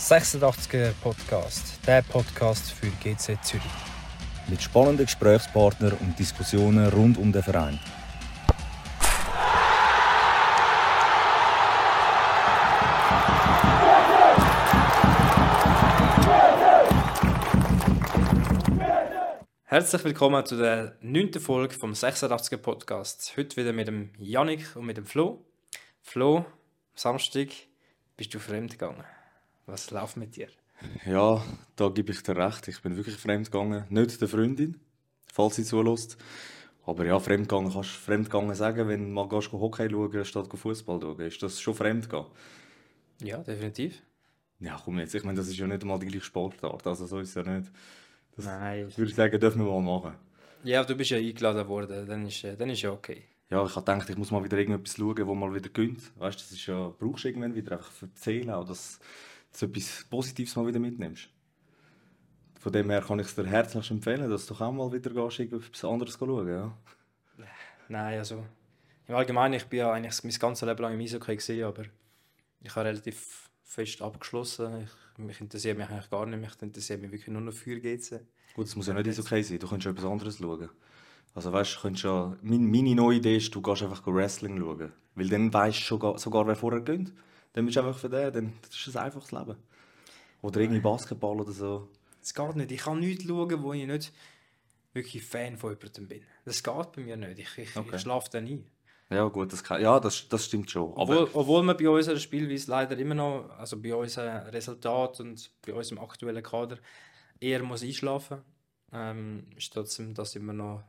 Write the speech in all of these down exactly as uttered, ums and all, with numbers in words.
sechsundachtziger Podcast, der Podcast für G Z Zürich. Mit spannenden Gesprächspartnern und Diskussionen rund um den Verein. Herzlich willkommen zu der neunten Folge vom sechsundachtziger Podcast. Heute wieder mit dem Yannick und mit dem Flo. Flo, Samstag bist du fremd gegangen. Was läuft mit dir? Ja, da gebe ich dir recht. Ich bin wirklich fremdgegangen. Nicht der Freundin, falls sie zulässt. Aber ja, fremdgegangen kannst du fremdgegangen sagen, wenn du mal gehst, Hockey schauen statt Fußball schauen. Ist das schon fremdgehen? Ja, definitiv. Ja, komm jetzt. Ich meine, das ist ja nicht einmal die gleiche Sportart. Also so ist es ja nicht. Das Nein. würde ich sagen, dürfen wir mal machen. Ja, du bist ja eingeladen worden, dann ist, äh, dann ist ja okay. Ja, ich habe gedacht, ich muss mal wieder irgendetwas schauen, wo mal wieder gönnt. Weißt du, das ist ja, brauchst du irgendwann wieder einfach für die Seele auch, dass, dass du etwas Positives mal wieder mitnimmst. Von dem her kann ich es dir herzlich empfehlen, dass du auch mal wieder gehst, etwas anderes schauen. Ja. Nein, also im Allgemeinen, ich bin ja eigentlich mein ganzes Leben lang im Eishockey gewesen, aber ich habe relativ fest abgeschlossen. Ich, mich interessiert mich eigentlich gar nicht, mich interessiert mich wirklich nur noch für G Z. Gut, es muss ja nicht Eishockey sein, du könntest ja etwas anderes schauen. Also weißt, du könntest ja, meine, meine neue Idee ist, du gehst einfach Wrestling schauen. Weil dann weisst du schon, sogar, wer vorher geht. Dann bist du einfach für den, dann das ist ein einfaches Leben. Oder irgendwie Basketball oder so. Es geht nicht. Ich kann nichts schauen, wo ich nicht wirklich Fan von jemandem bin. Das geht bei mir nicht. Ich, ich, Okay. ich schlafe da nie. Ja gut, das, kann, ja, das, das stimmt schon. Obwohl, Aber obwohl wir bei unserer Spielweise leider immer noch, also bei unserem Resultat und bei unserem aktuellen Kader, eher muss einschlafen. Ähm, ist trotzdem das immer noch,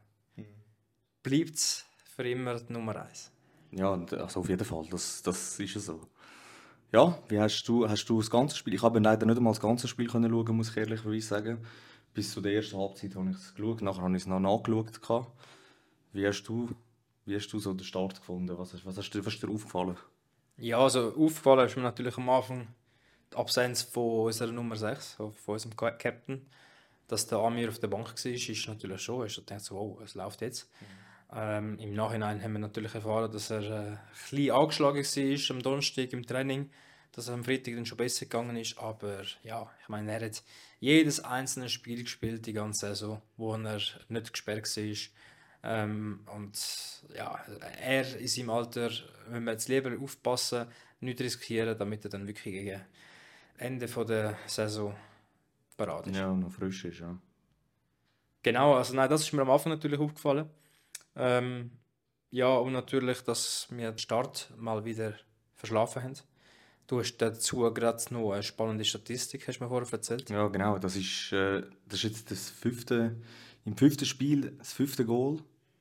bleibt es für immer die Nummer eins. ja, also auf jeden Fall, das, das ist ja so. Ja, wie hast du, hast du das ganze Spiel? Ich habe leider nicht einmal das ganze Spiel können schauen, muss ich ehrlicherweise sagen. Bis zu der ersten Halbzeit habe ich es geschaut, nachher habe ich es noch nachgeschaut. gehabt. Wie hast du, wie hast du so den Start gefunden? Was, hast- was, hast dir, was ist dir aufgefallen? Ja, also aufgefallen ist mir natürlich am Anfang die Absenz von unserer Nummer sechs, von unserem Ka- Captain. Dass der Amir auf der Bank war, ist natürlich schon. Ich dachte so, wow, es läuft jetzt. Ähm, Im Nachhinein haben wir natürlich erfahren, dass er äh, ein bisschen angeschlagen war am Donnerstag im Training, dass er am Freitag dann schon besser gegangen ist. Aber ja, ich meine, er hat jedes einzelne Spiel gespielt, die ganze Saison, wo er nicht gesperrt war. Ähm, und ja, er in seinem Alter, wenn wir jetzt lieber aufpassen, nicht riskieren, damit er dann wirklich gegen Ende von der Saison parat ist. Ja, noch frisch ist, ja. Genau, also nein, das ist mir am Anfang natürlich aufgefallen. Ähm, ja, und natürlich, dass wir den Start mal wieder verschlafen haben. Du hast dazu gerade noch eine spannende Statistik, hast du mir vorher erzählt. Ja, genau. Das ist, äh, das ist jetzt das fünfte, im fünften Spiel das fünfte Goal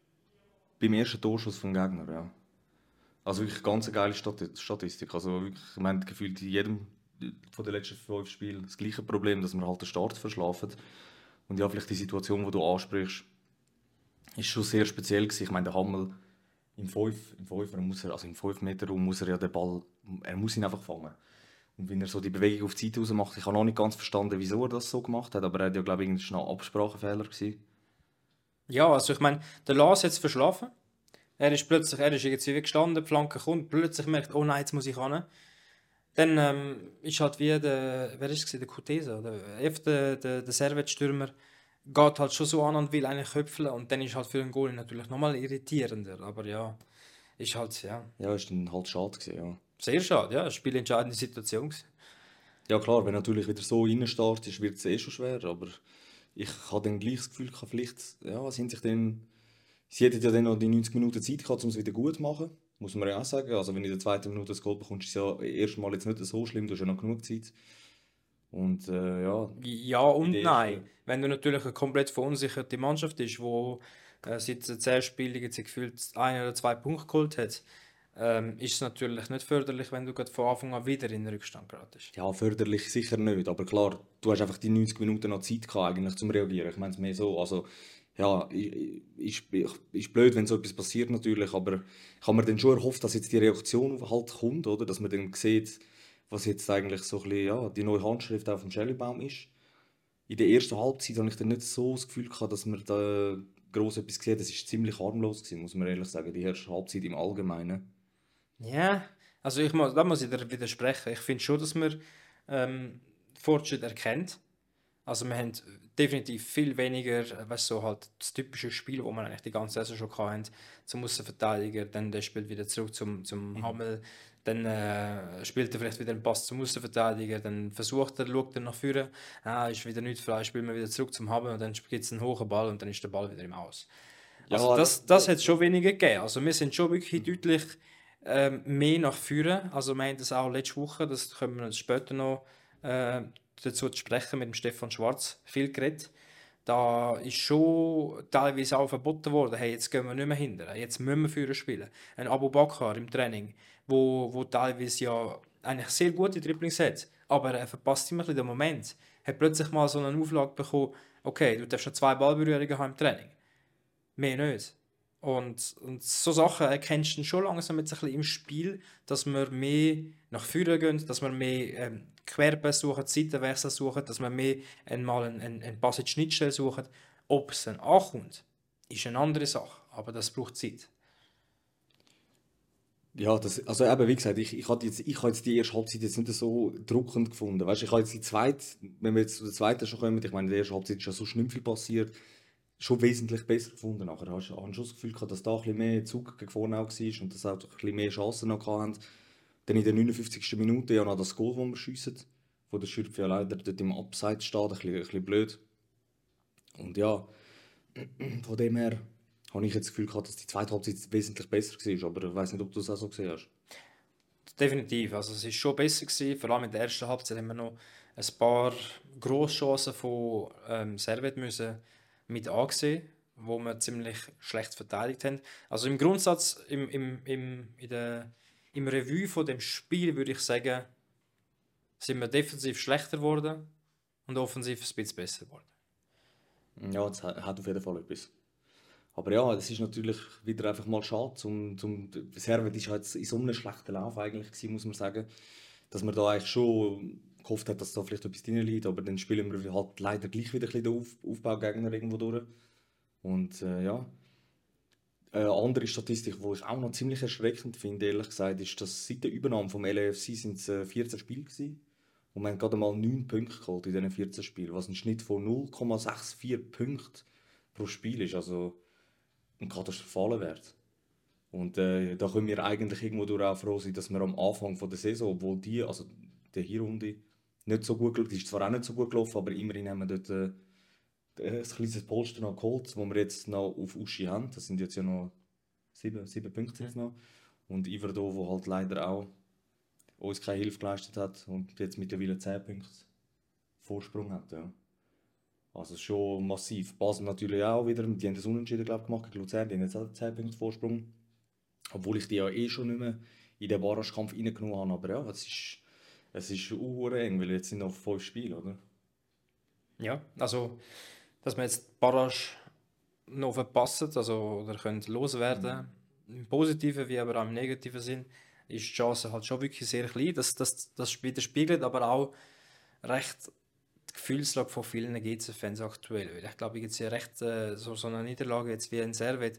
beim ersten Torschuss vom Gegner, ja. Also wirklich ganz eine geile Stati- Statistik. Also wirklich, ich meine, gefühlt in jedem von den letzten fünf Spielen das gleiche Problem, dass wir halt den Start verschlafen. Und ja, vielleicht die Situation, die du ansprichst, ist schon sehr speziell gewesen. Ich meine, der Hammel im fünf, im fünfer muss er, also im fünf Meter Raum muss er ja den Ball, er muss ihn einfach fangen. Und wenn er so die Bewegung auf die Seite raus macht, ich habe noch nicht ganz verstanden, wieso er das so gemacht hat, aber er hat ja, glaube ich, irgendwie schnell Absprachefehler gewesen. Ja, also ich meine, der Lars hat es verschlafen. Er ist plötzlich, er ist irgendwie gestanden, die Flanke kommt, plötzlich merkt, oh nein, jetzt muss ich ran. Dann ähm, ist halt wie der, wer ist es, der Kutesa, oder F, der, der, der Servetstürmer, geht halt schon so an und will eigentlich köpfeln und dann ist halt für den Goal natürlich nochmal irritierender, aber ja, ist halt, ja, Ja, ist dann halt schade gewesen, ja. sehr schade, ja, eine spielentscheidende Situation gewesen. Ja klar, wenn natürlich wieder so reinstartest, wird es eh schon schwer, aber ich habe dann gleich das Gefühl gehabt, vielleicht, ja, sind sich dann, sie hätten ja dann noch die neunzig Minuten Zeit gehabt, um es wieder gut zu machen, muss man ja auch sagen. Also wenn du in der zweiten Minute das Goal bekommst, ist es ja erstmal jetzt nicht so schlimm, du hast ja noch genug Zeit. Und äh, ja, Ja und Idee ist, nein. Wenn du natürlich eine komplett verunsicherte Mannschaft ist, die äh, seit zehn Spielen jetzt gefühlt ein oder zwei Punkte geholt hat, ähm, ist es natürlich nicht förderlich, wenn du gerade von Anfang an wieder in den Rückstand geratest. ja, förderlich sicher nicht, aber klar, du hast einfach die neunzig Minuten noch Zeit gehabt, eigentlich zum Reagieren. Ich meine es mehr so, also ja, i- i- ist, ist blöd, wenn so etwas passiert natürlich, aber ich habe mir dann schon erhofft, dass jetzt die Reaktion halt kommt, oder? Dass man dann sieht, was jetzt eigentlich so ein bisschen, ja, die neue Handschrift auf dem Schellebaum ist. In der ersten Halbzeit hatte ich dann nicht so das Gefühl gehabt, dass man da gross etwas gesehen hat. Es war ziemlich harmlos gewesen, muss man ehrlich sagen, die erste Halbzeit im Allgemeinen. Ja, also ich muss, da muss ich dir widersprechen. Ich finde schon, dass wir ähm, Fortschritt erkennt. Also wir haben definitiv viel weniger, äh, weißt du, so halt das typische Spiel, wo man eigentlich die ganze Saison schon hatten, zum Außenverteidiger, dann der spielt wieder zurück zum, zum Hammel, dann äh, spielt er vielleicht wieder einen Pass zum Außenverteidiger, dann versucht er, schaut er nach vorne, ah, ist wieder nicht frei, spielt man wieder zurück zum Hammel und dann gibt es einen hohen Ball und dann ist der Ball wieder im Aus. Also Ja, das, das hat es schon weniger gegeben. Also wir sind schon wirklich deutlich ähm, mehr nach vorne. Also wir haben das auch letzte Woche, das können wir uns später noch äh, dazu zu sprechen, mit dem Stefan Schwarz viel geredet. Da ist schon teilweise auch verboten worden, hey, jetzt gehen wir nicht mehr hinter, jetzt müssen wir Führer spielen. Ein Abu Bakr im Training, wo, wo teilweise ja eigentlich sehr gute Dribblings hat, aber er verpasst immer ein bisschen den Moment. Hat plötzlich mal so eine Auflage bekommen, okay, du darfst schon zwei Ballberührungen haben im Training. Mehr nicht. Und, und so Sachen erkennst du dann schon langsam jetzt ein bisschen im Spiel, dass wir mehr nach vorne gehen, dass wir mehr ähm, Querpässe suchen, Seitenwechsel suchen, dass wir mehr einmal einen, einen, einen Pass in die Schnittstelle suchen. Ob es dann ankommt, ist eine andere Sache, aber das braucht Zeit. Ja, das, also eben, wie gesagt, ich, ich habe jetzt, ich habe jetzt die erste Halbzeit jetzt nicht so druckend gefunden. Weißt, ich habe jetzt die zweite, wenn wir jetzt zu der zweiten schon kommen, ich meine, in der ersten Halbzeit ist ja so nicht viel passiert, schon wesentlich besser gefunden. Nachher hast du schon das Gefühl gehabt, dass da ein bisschen mehr Zug gegen vorne auch war und dass auch ein bisschen mehr Chancen noch hatten. Dann in der neunundfünfzigsten Minute ja noch das Goal, das wir schiessen, wo der Schürpf ja leider dort im Abseits steht, ein bisschen, ein bisschen blöd. Und ja, von dem her habe ich jetzt das Gefühl gehabt, dass die zweite Halbzeit wesentlich besser war, aber ich weiß nicht, ob du das auch so gesehen hast. Definitiv, also es ist schon besser gewesen, vor allem in der ersten Halbzeit haben wir noch ein paar Grosschancen von ähm, Servet müssen mit angesehen, wo wir ziemlich schlecht verteidigt haben. Also im Grundsatz, im, im, im, in der, im Revue von dem Spiel würde ich sagen, sind wir defensiv schlechter geworden und offensiv ein bisschen besser geworden. Ja, das hat hat auf jeden Fall etwas. Aber ja, es ist natürlich wieder einfach mal schade. Zum, zum, Servet war halt in so einem schlechten Lauf eigentlich, gewesen, muss man sagen, dass man da eigentlich schon gehofft hat, dass da vielleicht etwas drin liegt, aber dann spielen wir halt leider gleich wieder ein bisschen den Auf Aufbaugegner irgendwo durch. Und äh, ja, eine andere Statistik, die ich auch noch ziemlich erschreckend finde, ehrlich gesagt, ist, dass seit der Übernahme vom L A F C sind es äh, vierzehn Spiele gewesen. Und wir haben gerade mal neun Punkte geholt in diesen vierzehn Spielen, was ein Schnitt von null Komma vierundsechzig Punkten pro Spiel ist. Also ein katastrophaler Wert. Und äh, da können wir eigentlich irgendwo durch auch froh sein, dass wir am Anfang von der Saison, obwohl die, also der Hinrunde, nicht so gut gelaufen, die ist zwar auch nicht so gut gelaufen, aber immerhin haben wir dort äh, ein kleines Polster noch geholt, wo wir jetzt noch auf Uschi haben. Das sind jetzt ja noch sieben, sieben Punkte jetzt noch. Und Iverdo, wo halt leider auch uns keine Hilfe geleistet hat und jetzt mittlerweile zehn Punkte Vorsprung hat. Ja. Also schon massiv. Basel natürlich auch wieder, die haben das Unentschieden glaub, gemacht gegen Luzern, die haben jetzt auch zehn Punkte Vorsprung. Obwohl ich die ja eh schon nicht mehr in den Barragekampf reingenommen habe. Aber ja, es ist, es ist uh, eng, weil jetzt sind noch fünf Spiele, oder? Ja, also dass wir jetzt die Barrage noch verpassen, also oder können loswerden, mhm. im positiven wie aber auch im negativen Sinn, ist die Chance halt schon wirklich sehr klein. Das, das, das widerspiegelt aber auch recht die Gefühlslage von vielen G C-Fans aktuell. Weil ich glaube, jetzt recht äh, so, so eine Niederlage jetzt wie in Servet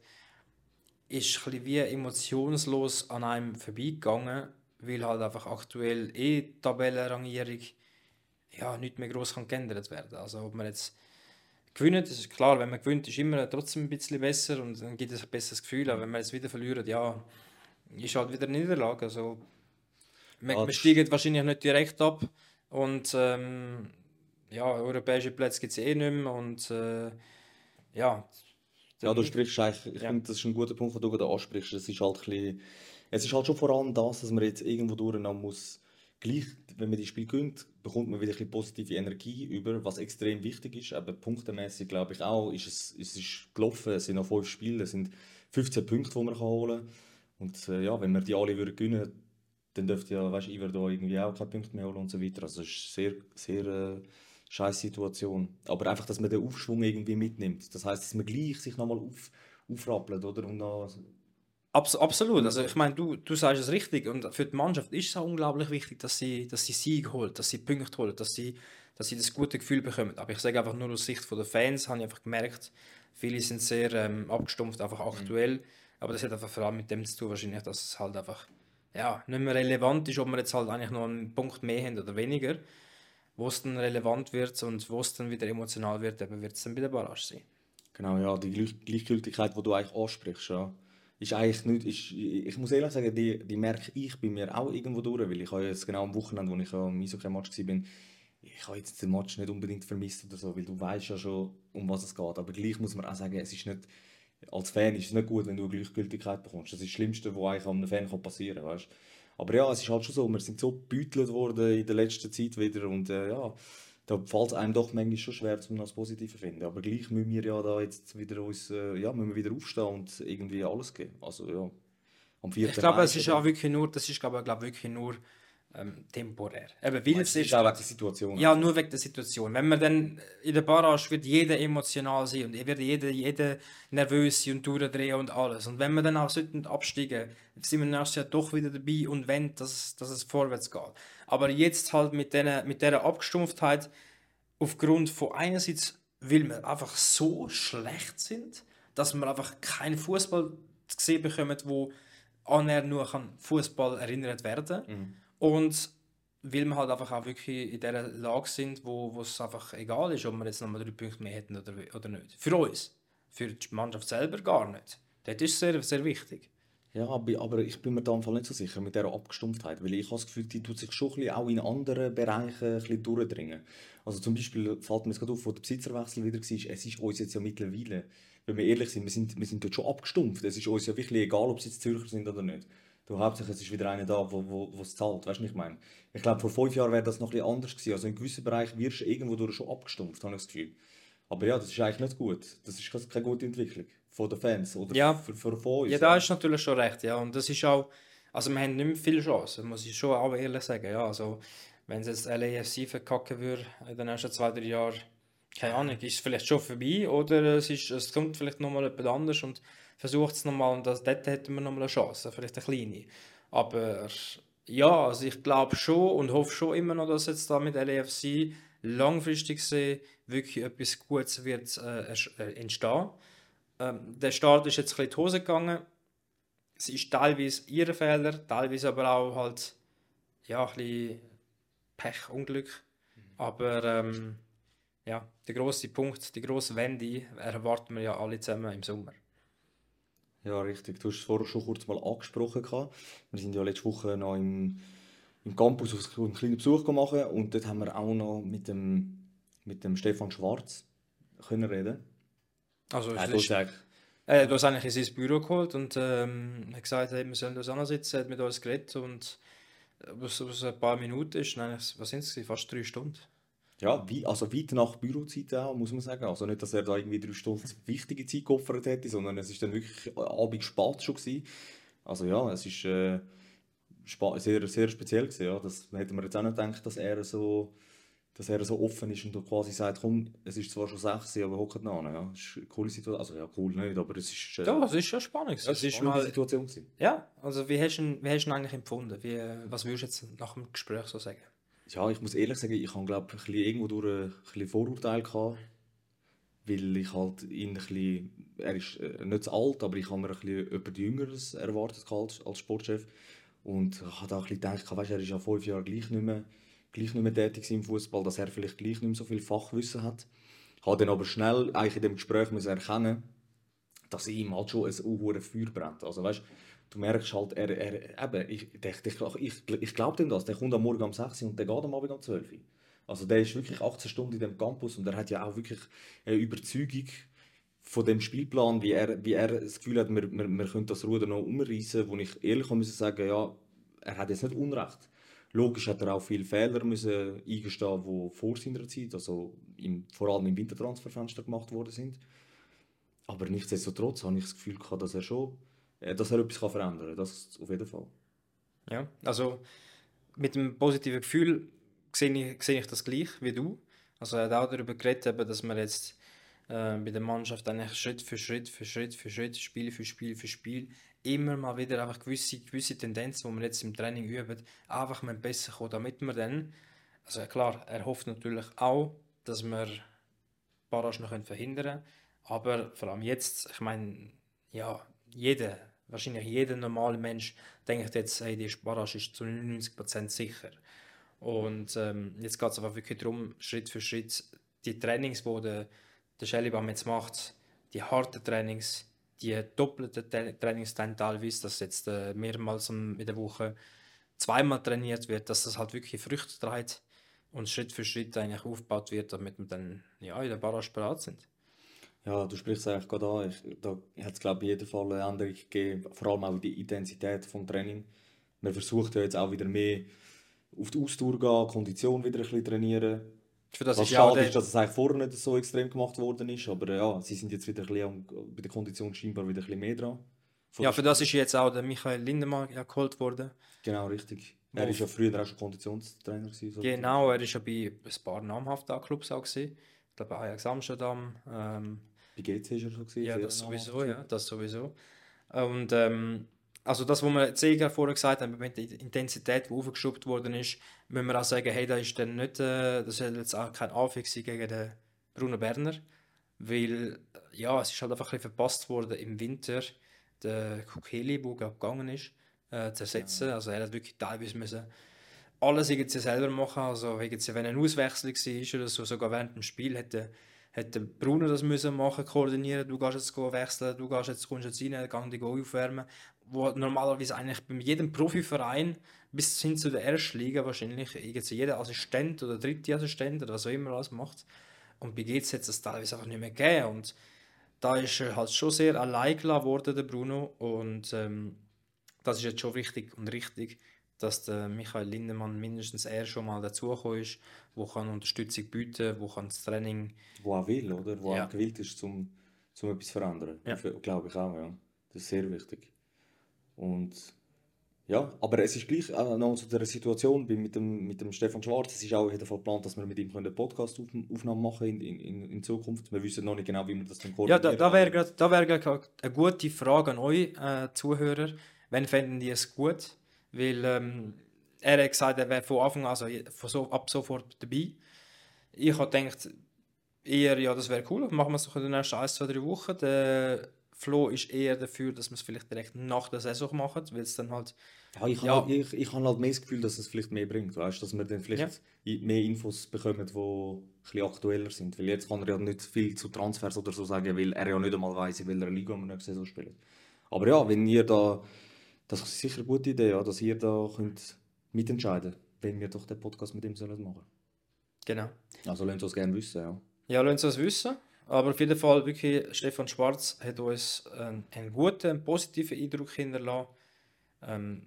ist ein bisschen wie emotionslos an einem vorbeigegangen, weil halt einfach aktuell eh die Tabellenrangierung ja, nicht mehr gross kann geändert werden. Also ob man jetzt gewinnt, das ist klar, wenn man gewinnt, ist immer trotzdem ein bisschen besser und dann gibt es ein besseres Gefühl. Aber wenn man jetzt wieder verliert, ja, ist halt wieder eine Niederlage. Also, man, Ja, man steigt wahrscheinlich nicht direkt ab und ähm, ja, europäische Plätze gibt es eh nicht mehr und äh, ja. Ja, du sprichst eigentlich, ich Ja. finde, das ist ein guter Punkt, den du gerade ansprichst. Es ist halt ein bisschen, es ist halt schon vor allem das, dass man jetzt irgendwo durch noch muss, gleich, wenn man die Spiel gewinnt, bekommt man wieder ein bisschen positive Energie über, was extrem wichtig ist. Aber punktemäßig glaube ich auch, ist es, es ist gelaufen, es sind noch fünf Spiele, es sind fünfzehn Punkte, die man holen kann. Und äh, ja, wenn wir die alle würden gewinnen, dann dürfte ja, weißt du, Iver da irgendwie auch keine Punkte mehr holen und so weiter. Also es ist eine sehr, sehr äh, scheiß Situation. Aber einfach, dass man den Aufschwung irgendwie mitnimmt. Das heisst, dass man gleich sich nochmal auf, aufrappelt, oder? Und noch Abs absolut. Also ich meine, du, du sagst es richtig. Und für die Mannschaft ist es auch unglaublich wichtig, dass sie, dass sie Sieg holt, dass sie Punkte holt, dass sie, dass sie das gute Gefühl bekommen. Aber ich sage einfach nur aus Sicht der Fans, habe ich einfach gemerkt, viele sind sehr ähm, abgestumpft, einfach aktuell. Mhm. Aber das hat einfach vor allem mit dem zu tun, wahrscheinlich, dass es halt einfach ja, nicht mehr relevant ist, ob wir jetzt halt eigentlich noch einen Punkt mehr haben oder weniger. wo es dann relevant wird und wo es dann wieder emotional wird, eben wird es dann bei der Barrage sein. Genau, ja, die Gleich Gleichgültigkeit, die du eigentlich ansprichst, ja, ist eigentlich nicht, ist, ich muss ehrlich sagen, die, die merke ich bei mir auch irgendwo durch, weil ich habe jetzt genau am Wochenende, wo ich am Eishockey-Match war, ich habe jetzt den Match nicht unbedingt vermisst oder so, weil du weißt ja schon, um was es geht, aber gleich muss man auch sagen, es ist nicht, als Fan ist es nicht gut, wenn du eine Gleichgültigkeit bekommst, das ist das Schlimmste, was eigentlich einem Fan passieren kann, weißt? Aber ja, es ist halt schon so, wir sind so gebeutelt worden in der letzten Zeit wieder und äh, ja, da fällt es einem doch manchmal schon schwer, um das Positive zu finden. Aber gleich müssen wir ja da jetzt wieder uns, äh, ja, müssen wir wieder aufstehen und irgendwie alles geben. Also ja, am Ich vierten glaube, Mai. es ist auch wirklich nur, das ist glaube ich, glaub, wirklich nur ähm, temporär. Eben, weil es Es ist ist, auch wegen der Situation. ja, nur wegen der Situation. Wenn man dann in der Barrage wird jeder emotional sein und wird jeder, jeder nervös sein und durchdrehen und alles. Und wenn wir dann auch sollten absteigen, sind wir nächstes Jahr doch wieder dabei und wenn, dass, dass es vorwärts geht. Aber jetzt halt mit dieser mit dieser Abgestumpftheit aufgrund von einerseits, weil wir einfach so schlecht sind, dass wir einfach keinen Fußball zu sehen bekommen, wo annähernd nur an Fußball erinnert werden. Mhm. Und weil wir halt einfach auch wirklich in dieser Lage sind, wo, wo es einfach egal ist, ob wir jetzt nochmal drei Punkte mehr hätten oder, oder nicht. Für uns. Für die Mannschaft selber gar nicht. Das ist sehr, sehr wichtig. Ja, aber aber ich bin mir da im Fall nicht so sicher mit dieser Abgestumpftheit, weil ich habe das Gefühl, die tut sich schon ein bisschen auch in anderen Bereichen ein bisschen durchdringen. Also zum Beispiel fällt mir jetzt gerade auf, wo der Besitzerwechsel wieder war, es ist uns jetzt ja mittlerweile, wenn wir ehrlich sind, wir sind, wir sind dort schon abgestumpft. Es ist uns ja wirklich egal, ob sie jetzt Zürcher sind oder nicht. Du, hauptsächlich, es ist wieder einer da, wo, wo, wo es zahlt, weißt du, was ich meine? Ich glaube, vor fünf Jahren wäre das noch ein bisschen anders gewesen. Also in gewissen Bereichen wirst du irgendwo durch schon abgestumpft, habe ich das Gefühl. Aber ja, das ist eigentlich nicht gut. Das ist keine keine gute Entwicklung von den Fans oder Ja. für, für, von uns. Ja, da ist natürlich schon recht, ja. Und das ist auch, also wir haben nicht mehr viele Chancen, muss ich schon auch ehrlich sagen, ja. Also, wenn es jetzt L A F C verkacken würde in den nächsten zwei, drei Jahren, keine Ahnung, ist es vielleicht schon vorbei oder es, ist, es kommt vielleicht nochmal jemand anderes und versucht es nochmal und das, dort hätten wir nochmal eine Chance, vielleicht eine kleine. Aber ja, also ich glaube schon und hoffe schon immer noch, dass jetzt da mit L A F C langfristig gesehen wirklich etwas Gutes wird äh, ersch- äh, entstehen. Ähm, der Start ist jetzt ein bisschen in die Hose gegangen. Es ist teilweise ihr Fehler, teilweise aber auch halt ja, ein bisschen Pech, Unglück. Aber ähm, ja, der grosse Punkt, die grosse Wende erwarten wir ja alle zusammen im Sommer. Ja, richtig. Du hast es vorher schon kurz mal angesprochen. gehabt. Wir sind ja letzte Woche noch im, im Campus auf einen kleinen Besuch gemacht und dort haben wir auch noch mit dem, mit dem Stefan Schwarz können reden. Also Er es hat ist, uns eigentlich, er hat uns eigentlich in sein Büro geholt und ähm, hat gesagt, hey, wir sollen uns ansitzen, hat mit uns geredet und was, was ein paar Minuten ist, nein, was sind es, fast drei Stunden. ja, wie, also weit nach Bürozeit auch, muss man sagen. Also nicht, dass er da irgendwie drei Stunden wichtige Zeit geopfert hätte, sondern es ist dann wirklich Abend spät schon gewesen. Also ja, es ist äh, spa- sehr, sehr speziell gewesen, ja. Das hätte man jetzt auch nicht gedacht, dass er so, dass er so offen ist und quasi sagt, komm, es ist zwar schon sechs, aber hockt noch an. Ja. Das ist eine coole Situation. Also ja, cool nicht, aber es ist, äh, Ja, das ist schon spannend. ja, Es es ist ist eine spannende mal, Situation gewesen. ja, also wie hast du ihn, wie hast du ihn eigentlich empfunden? Wie, was würdest du jetzt nach dem Gespräch so sagen? Ja, ich muss ehrlich sagen, ich habe glaube ich ein bisschen irgendwo durch ein bisschen Vorurteil gehabt, weil ich halt ihn ein bisschen, er ist äh, nicht zu alt, aber ich habe mir ein bisschen etwas Jüngeres erwartet gehabt als, als Sportchef und ich habe auch ein bisschen gedacht, weißt, er ist ja fünf Jahre gleich nicht mehr, gleich nicht mehr tätig im Fußball, dass er vielleicht gleich nicht mehr so viel Fachwissen hat. Ich habe dann aber schnell eigentlich in dem Gespräch müssen erkennen, dass ihm halt schon ein unhures Feuer brennt. Also weißt, du merkst halt, er, er eben, ich, ich, ich, ich, ich glaube dem das, der kommt am Morgen um sechs Uhr und der geht am Abend um zwölf Uhr. Also der ist wirklich achtzehn Stunden in dem Campus und er hat ja auch wirklich eine Überzeugung von dem Spielplan, wie er, wie er das Gefühl hat, wir, wir, wir können das Ruder noch umreißen, wo ich ehrlich muss sagen, ja, er hat jetzt nicht Unrecht. Logisch hat er auch viele Fehler müssen eingestehen, die vor seiner Zeit, also im, vor allem im Wintertransferfenster gemacht worden sind. Aber nichtsdestotrotz habe ich das Gefühl gehabt, dass er schon, äh, dass er etwas kann verändern kann. Das auf jeden Fall. Ja, also mit dem positiven Gefühl sehe ich, sehe ich das gleich wie du. Also er hat auch darüber geredet, eben, dass man jetzt äh, bei der Mannschaft eigentlich Schritt für Schritt für Schritt für Schritt, Spiel für Spiel für Spiel immer mal wieder einfach gewisse, gewisse Tendenzen, die wir jetzt im Training üben, einfach mal besser kommen, damit wir dann, also klar, er hofft natürlich auch, dass wir Barrage noch verhindern können, aber vor allem jetzt, ich meine, ja, jeder, wahrscheinlich jeder normale Mensch denkt jetzt, hey, die Barrage ist zu neunundneunzig Prozent sicher. Und ähm, jetzt geht es einfach wirklich darum, Schritt für Schritt die Trainings, die der, der Schellibaum jetzt macht, die harten Trainings, die doppelten Tra- Trainings dann teilweise, dass jetzt äh, mehrmals in der Woche zweimal trainiert wird, dass das halt wirklich Früchte trägt und Schritt für Schritt eigentlich aufgebaut wird, damit wir dann ja, in der Barrage bereit sind. Ja, du sprichst es eigentlich gerade an. Ich, da hat es, glaube ich, in jedem Fall eine Änderung gegeben, vor allem auch in die Intensität des Training. Man versucht ja jetzt auch wieder mehr auf die Ausdauer gehen, Kondition wieder ein bisschen trainieren. Für das Was ist ja auch schade der, ist, dass es eigentlich vorher nicht so extrem gemacht worden ist, aber äh, ja, sie sind jetzt wieder ein bisschen am- bei der Kondition scheinbar wieder ein bisschen mehr dran. Von ja, der für das ist jetzt auch der Michael Lindemann ja geholt worden. Genau, richtig. Er Wo war ja früher auch schon Konditionstrainer gewesen, so Genau, er war ja bei ein paar namhaften Clubs auch gewesen. Ich glaube Ajax Amsterdam. Ähm, bei G C war er schon gewesen, ja, sehr das namhaft sowieso, gewesen. ja, das sowieso. Und ähm, also das, was wir jetzt eh gerade vorher gesagt haben, mit der Intensität, die aufgeschraubt worden ist, müssen wir auch sagen, hey, das ist dann nicht, äh, das soll jetzt auch kein Anfang sein gegen den Bruno Berner, weil ja, es ist halt einfach ein bisschen verpasst worden im Winter, der Kukeli, der gerade gegangen ist, äh, zu ersetzen. Also er hat wirklich teilweise müssen alles irgendwie selber machen. Also irgendwie, wenn eine Auswechslung war oder so, sogar während dem Spiel hätte, hätte Bruno das müssen machen, koordinieren. Du gehst jetzt go wechseln, du gehst jetzt, kommst jetzt rein, geh dich go aufwärmen. Wo normalerweise eigentlich bei jedem Profiverein bis hin zu der ersten Liga wahrscheinlich irgendwie jeder Assistent oder dritte Assistent oder was auch immer alles macht. Und bei G Z hat es das teilweise einfach nicht mehr gegeben. Und da ist er halt schon sehr allein gelassen worden, der Bruno. Und ähm, das ist jetzt schon wichtig und richtig, dass der Michael Lindemann mindestens er schon mal dazugekommen ist, wo kann Unterstützung bieten, wo kann das Training. Wo auch will, oder? Wo Ja. auch gewillt ist, zum, zum etwas zu verändern. Ja. Glaube ich auch, ja. Das ist sehr wichtig. Und ja, aber es ist gleich auch noch zu der Situation bei- mit dem, mit dem Stefan Schwarz. Es ist auch auf jeden Fall geplant, dass wir mit ihm eine Podcast-Aufnahme machen in, in, in in Zukunft. Wir wissen noch nicht genau, wie wir das dann Ja, koordinieren. da, da wäre grad- da wär grad eine gute Frage an euch äh, Zuhörer. Wann fänden die es gut? Weil ähm, er hat gesagt, er wäre von Anfang an, also von so, ab sofort dabei. Ich habe gedacht, eher, ja, das wäre cool, machen wir es doch in den nächsten ein, zwei, drei Wochen. Der Flo ist eher dafür, dass wir es vielleicht direkt nach der Saison machen, weil es dann halt, Ja, ich habe ja, halt, ich, ich habe halt mehr das Gefühl, dass es vielleicht mehr bringt, weißt? Dass wir dann ja, vielleicht i- mehr Infos bekommen, die ein bisschen aktueller sind. Weil jetzt kann er ja nicht viel zu Transfers oder so sagen, weil er ja nicht einmal weiss, in welcher Liga wir nächste Saison spielen. Aber ja, wenn ihr da, das ist sicher eine gute Idee, ja, dass ihr da könnt mitentscheiden, wenn wir doch den Podcast mit ihm sollen machen. genau. Also lasst uns gerne wissen, ja. Ja, lasst uns das wissen. Aber auf jeden Fall, wirklich, Stefan Schwarz hat uns einen, einen guten, einen positiven Eindruck hinterlassen. Ähm,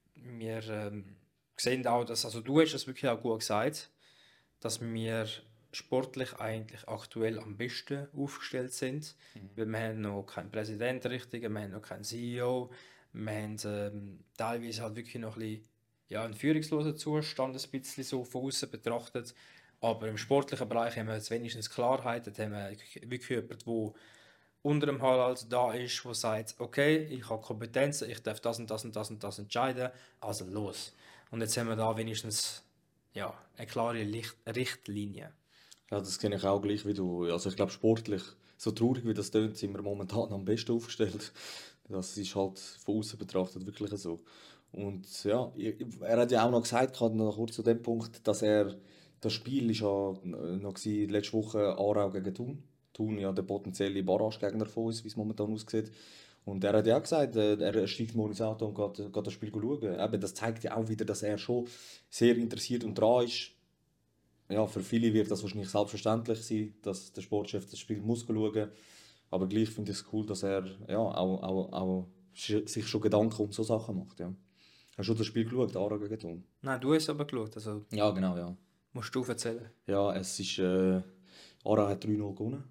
wir ähm, sehen auch, dass, also du hast es wirklich auch gut gesagt, dass wir sportlich eigentlich aktuell am besten aufgestellt sind. Weil wir haben noch keinen Präsidenten richtigen, wir haben noch keinen C E O, wir haben ähm, teilweise halt wirklich noch ein bisschen, ja, einen führungslosen Zustand, ein bisschen so von außen betrachtet. Aber im sportlichen Bereich haben wir jetzt wenigstens Klarheit, da haben wir wirklich jemanden, der unter dem Harald da ist, der sagt, okay, ich habe Kompetenzen, ich darf das und das und das und das entscheiden, also los. Und jetzt haben wir da wenigstens ja, eine klare Licht Richtlinie. Ja, das kenne ich auch gleich wie du. Also ich glaube sportlich, so traurig wie das tönt, sind wir momentan am besten aufgestellt. Das ist halt von außen betrachtet wirklich so. Und ja, er hat ja auch noch gesagt, gerade noch kurz zu dem Punkt, dass er, das Spiel ist ja noch gewesen, letzte Woche Aarau gegen Thun. Thun ja der potenzielle Barragegegner von uns, wie es momentan aussieht. Und er hat ja auch gesagt, äh, er steigt morgen ins Auto und geht, geht das Spiel schauen. Eben, das zeigt ja auch wieder, dass er schon sehr interessiert und dran ist. Ja, für viele wird das wahrscheinlich selbstverständlich sein, dass der Sportchef das Spiel muss schauen. Aber gleich finde ich es cool, dass er ja, auch, auch, auch sich schon Gedanken um so Sachen macht. Ja. Hast du das Spiel geschaut, Aarau gegen Thun? Nein, du hast aber geschaut, also Ja, genau, ja. musst du erzählen. Ja, es ist, äh, Aarau hat drei null gewonnen.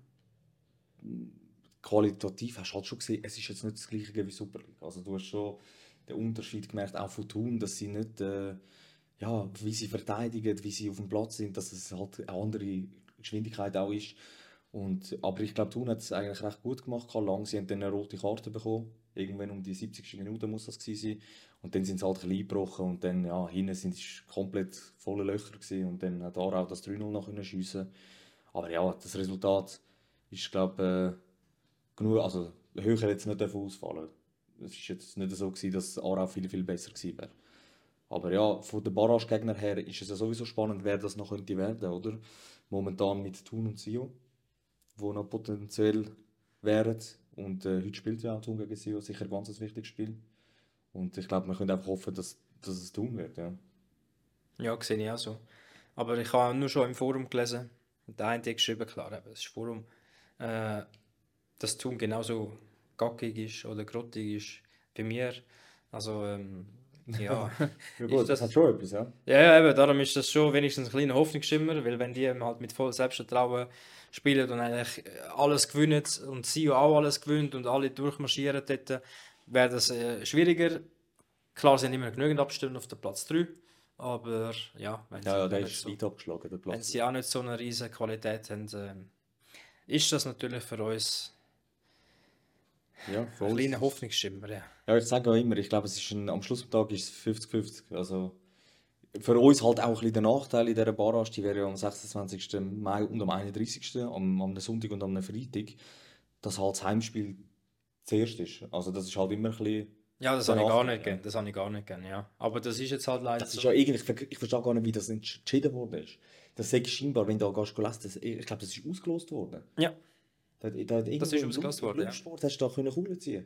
Qualitativ hast du halt schon gesehen, es ist jetzt nicht das gleiche wie Super League. Also du hast schon den Unterschied gemerkt, auch von Thun, dass sie nicht, äh, ja, wie sie verteidigen, wie sie auf dem Platz sind, dass es halt eine andere Geschwindigkeit auch ist. Und, aber ich glaube, Thun hat es eigentlich recht gut gemacht. Lang, sie haben dann eine rote Karte bekommen. Irgendwann um die siebzigste Minute muss das gewesen sein. Und dann sind sie halt ein bisschen eingebrochen und dann, ja, hinten sind es komplett volle Löcher gewesen. Und dann hat Aarau das drei null noch schiessen. Aber ja, das Resultat ist, glaube ich, genug, also höher jetzt nicht davon ausfallen. Es war jetzt nicht so gewesen, dass Aarau viel, viel besser gewesen wäre. Aber ja, von den Barrage-Gegnern her ist es ja sowieso spannend, wer das noch könnte werden, oder? Momentan mit Thun und Sio, wo noch potenziell wären. Und äh, heute spielt ja auch Thun gegen Sio, sicher ein ganz wichtiges Spiel. Und ich glaube, wir können einfach hoffen, dass, dass es Thun wird, ja. Ja, sehe ich auch so. Aber ich habe nur schon im Forum gelesen, der eine hat geschrieben, klar, eben, das ist Forum, äh, dass Thun genauso gackig ist oder grottig ist wie mir. Also, ähm, ja, Ja ist gut, das das, hat schon etwas, ja. ja, ja, eben, darum ist das schon wenigstens ein kleiner Hoffnungsschimmer, weil wenn die eben halt mit vollem Selbstvertrauen spielen und eigentlich alles gewinnen und sie auch alles gewinnt und alle durchmarschieren dort, wäre das äh, schwieriger. Klar sind immer genügend Abstände auf der Platz drei, aber ja, wenn sie, Ja, ja, auch der nicht ist so, weit abgeschlagen, der wenn Platz. sie auch nicht so eine riesige Qualität haben, ähm, ist das natürlich für uns Ja, für ein uns kleiner ist- Hoffnungsschimmer. Ja. Ja, ich sage auch immer, ich glaube, es ist ein, am Schluss des Tages ist es fünfzig fünfzig. Also für uns halt auch ein bisschen der Nachteil in dieser Barrage, die wäre ja am sechsundzwanzigsten Mai und am einunddreißigsten am, am Sonntag und am Freitag, dass halt das Heimspiel zuerst ist. Also das ist halt immer ein bisschen Ja, das der habe ich gar Nachteil, nicht ja. gern. Das habe ich gar nicht gern, ja. Aber das ist jetzt halt leider Das ist so. ja irgendwie, ich, ver- ich verstehe gar nicht, wie das entschieden worden ist. Das ist scheinbar, wenn du da gehst, lesen, das, ich glaube, das ist ausgelost worden. Ja, Da, hat- da hat irgendwo ist im, Blum, ausgelost im worden, ja. Blumsport hast du da können Kugeln ziehen.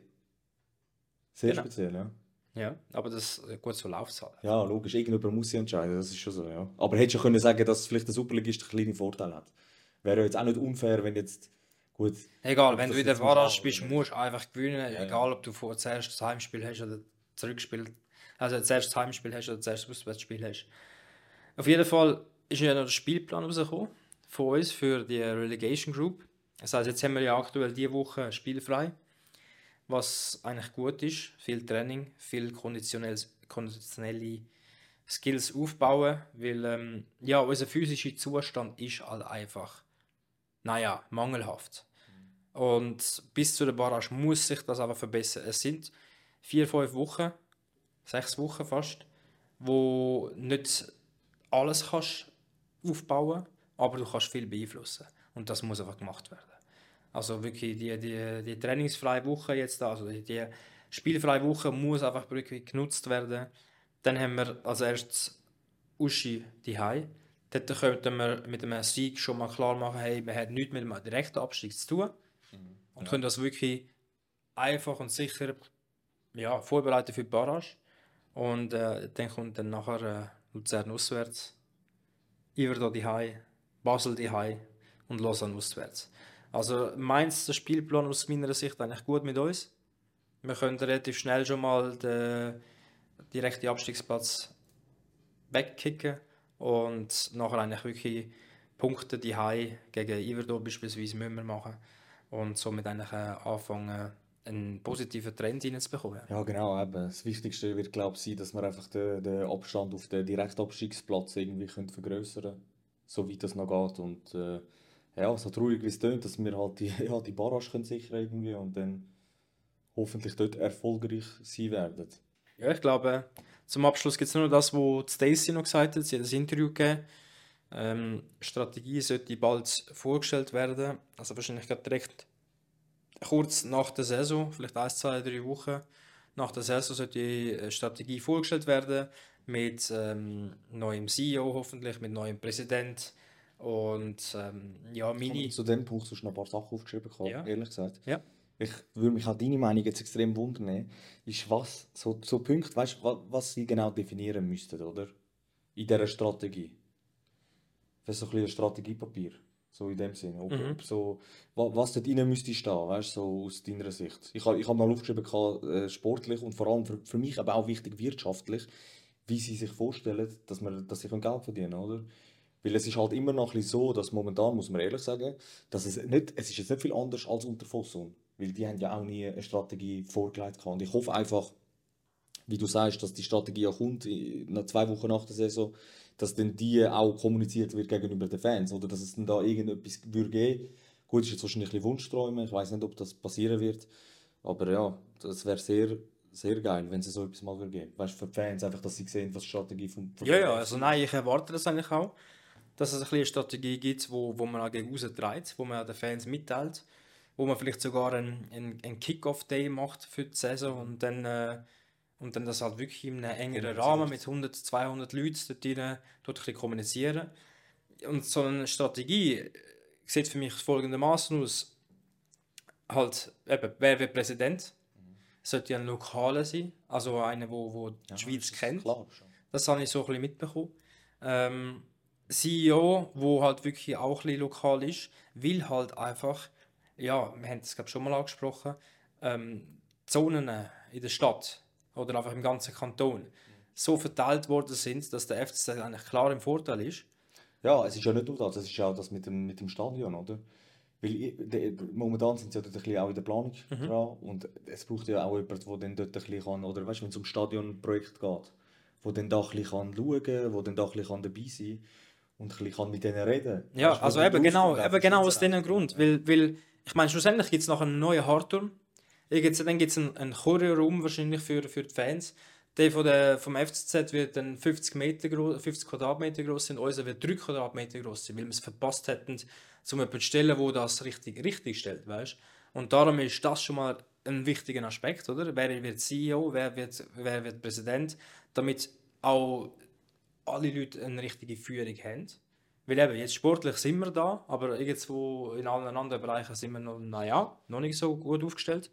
Sehr Genau. speziell, ja. Ja, aber das äh, gut, so läuft es halt. Ja, logisch, irgendjemand muss sich entscheiden, das ist schon so, ja. Aber hättest du ja können sagen, dass vielleicht der Superligist einen kleinen Vorteil hat. Wäre ja jetzt auch nicht unfair, wenn jetzt, gut, Egal, ob wenn das du in der jetzt muss Barrage haben bist, oder musst nicht. du einfach gewinnen. Ja, Egal, ja. ob du vor zuerst das Heimspiel hast oder das Rückspiel. Also zuerst das Heimspiel hast oder zuerst das Auswärtsspiel hast. Auf jeden Fall ist ja noch der Spielplan rausgekommen von uns für die Relegation Group. Das heisst, jetzt haben wir ja aktuell diese Woche spielfrei, was eigentlich gut ist. Viel Training, viel konditionelles- konditionelle Skills aufbauen, weil ähm, ja, unser physischer Zustand ist halt einfach, naja, mangelhaft. Und bis zu der Barrage muss sich das aber verbessern. Es sind vier, fünf Wochen, sechs Wochen fast, wo nicht alles kannst aufbauen, aber du kannst viel beeinflussen. Und das muss einfach gemacht werden. Also wirklich die, die, die trainingsfreie Woche jetzt da, also die, die spielfreie Woche muss einfach wirklich genutzt werden. Dann haben wir als erstes Uschi die Hai. Dort könnten wir mit einem Sieg schon mal klar machen, hey, wir haben nichts mit einem direkten Abstieg zu tun. Und können das wirklich einfach und sicher ja, vorbereiten für die Barrage. Und äh, dann kommt dann nachher äh, Luzern auswärts, Iverdon die Hai, Basel die Hai und Lausanne auswärts. Also Mainz, der Spielplan aus meiner Sicht eigentlich gut mit uns. Wir können relativ schnell schon mal den direkten Abstiegsplatz wegkicken und nachher eigentlich wirklich Punkte die Hai gegen Iverdon beispielsweise müssen wir machen und somit eigentlich äh, anfangen, einen positiven Trend reinzubekommen. Ja, genau, eben. Das Wichtigste wird, glaube ich, sein, dass wir einfach den, den Abstand auf den Direktabstiegsplatz irgendwie können vergrößern können, so weit das noch geht. Und äh, ja, so traurig wie es tönt, dass wir halt die, ja, die Barrage können sichern irgendwie und dann hoffentlich dort erfolgreich sein werden. Ja, ich glaube, zum Abschluss gibt es nur das, was Stacey noch gesagt hat. Sie hat ein Interview gegeben. Ähm, Strategie sollte bald vorgestellt werden. Also wahrscheinlich gerade direkt kurz nach der Saison, vielleicht ein, zwei, drei Wochen nach der Saison sollte die Strategie vorgestellt werden. Mit ähm, neuem C E O hoffentlich, mit neuem Präsident. Und ähm, ja, Ich habe meine. zu dem Punkt sonst noch ein paar Sachen aufgeschrieben, gehabt, Ja. ehrlich gesagt. Ja. Ich würde mich auch deine Meinung jetzt extrem wundern, ist was, so, so Punkte, weißt, was, was sie genau definieren müssten, oder? In dieser Strategie. Das ist so ein bisschen ein Strategiepapier, so in dem Sinne. Ob, Mhm. ob so, wa- was dort rein müsste stehen, weißt du, so aus deiner Sicht. Ich habe ich hab mal aufgeschrieben, gehabt, äh, sportlich und vor allem für, für mich aber auch wichtig wirtschaftlich, wie sie sich vorstellen, dass, man, dass sie können Geld verdienen können, oder? Weil es ist halt immer noch ein bisschen so, dass momentan, muss man ehrlich sagen, dass es nicht, es ist jetzt nicht viel anders als unter Fosun. Weil die haben ja auch nie eine Strategie vorgelegt gehabt. Und ich hoffe einfach, wie du sagst, dass die Strategie auch kommt, i- nach zwei Wochen nach der Saison, dass dann die auch kommuniziert wird gegenüber den Fans. Oder dass es dann da irgendetwas würde geben. Gut, ist jetzt wahrscheinlich ein bisschen Wunschträume. Ich weiß nicht, ob das passieren wird. Aber ja, das wäre sehr, sehr geil, wenn es so etwas mal würde geben. Weißt du, für die Fans einfach, dass sie sehen, was die Strategie von, von Ja, der ja, F C also ist. nein, ich erwarte das eigentlich auch, dass es ein bisschen eine Strategie gibt, wo, wo man auch gegen raus trägt, wo man auch den Fans mitteilt, wo man vielleicht sogar einen, einen, einen Kick-Off-Day macht für die Saison und dann äh, und dann das halt wirklich in einem engeren Rahmen mit hundert, zweihundert Leuten dort, rein, dort ein bisschen kommunizieren. Und so eine Strategie sieht für mich folgendermaßen aus, halt eben, wer wird Präsident? Sollte ja ein Lokaler sein, also einer, wo, wo die Ja, Schweiz das ist kennt. klar schon. Das habe ich so ein bisschen mitbekommen. Ähm, C E O, wo halt wirklich auch ein bisschen lokal ist, will halt einfach, ja, wir haben es glaube schon mal angesprochen, ähm, Zonen in der Stadt oder einfach im ganzen Kanton so verteilt worden sind, dass der F C Z eigentlich klar im Vorteil ist. Ja, es ist ja nicht nur das, es ist auch das mit dem, mit dem Stadion, oder? Weil ich, de, momentan sind sie ja dort ein bisschen auch in der Planung Mhm. dran und es braucht ja auch jemanden, der dann dort ein bisschen kann, oder weißt du, wenn es um Stadionprojekt geht, der dann da ein bisschen kann schauen kann, der dann da ein bisschen dabei sein kann und ein bisschen kann mit denen reden. Ja, Weißt du, also wo eben die genau, Aufgabe eben auch genau vom aus diesem Schiedsrichter. Grund. Ja. Weil, weil ich meine, schlussendlich gibt es noch einen neuen Hardturm. Irgend- Dann gibt es einen, einen Choreo-Raum wahrscheinlich für, für die Fans. Der von der, vom F C Z wird dann fünfzig, Meter groß, fünfzig Quadratmeter groß sein, unser wird drei Quadratmeter groß sein, weil wir es verpasst hätten, um jemanden zu stellen, wo das richtig, richtig stellt, weißt? Und darum ist das schon mal ein wichtiger Aspekt, oder? Wer wird C E O, wer wird, wer wird Präsident, damit auch alle Leute eine richtige Führung haben. Weil eben, jetzt sportlich sind wir da, aber irgendwo in allen anderen Bereichen sind wir noch, naja, noch nicht so gut aufgestellt.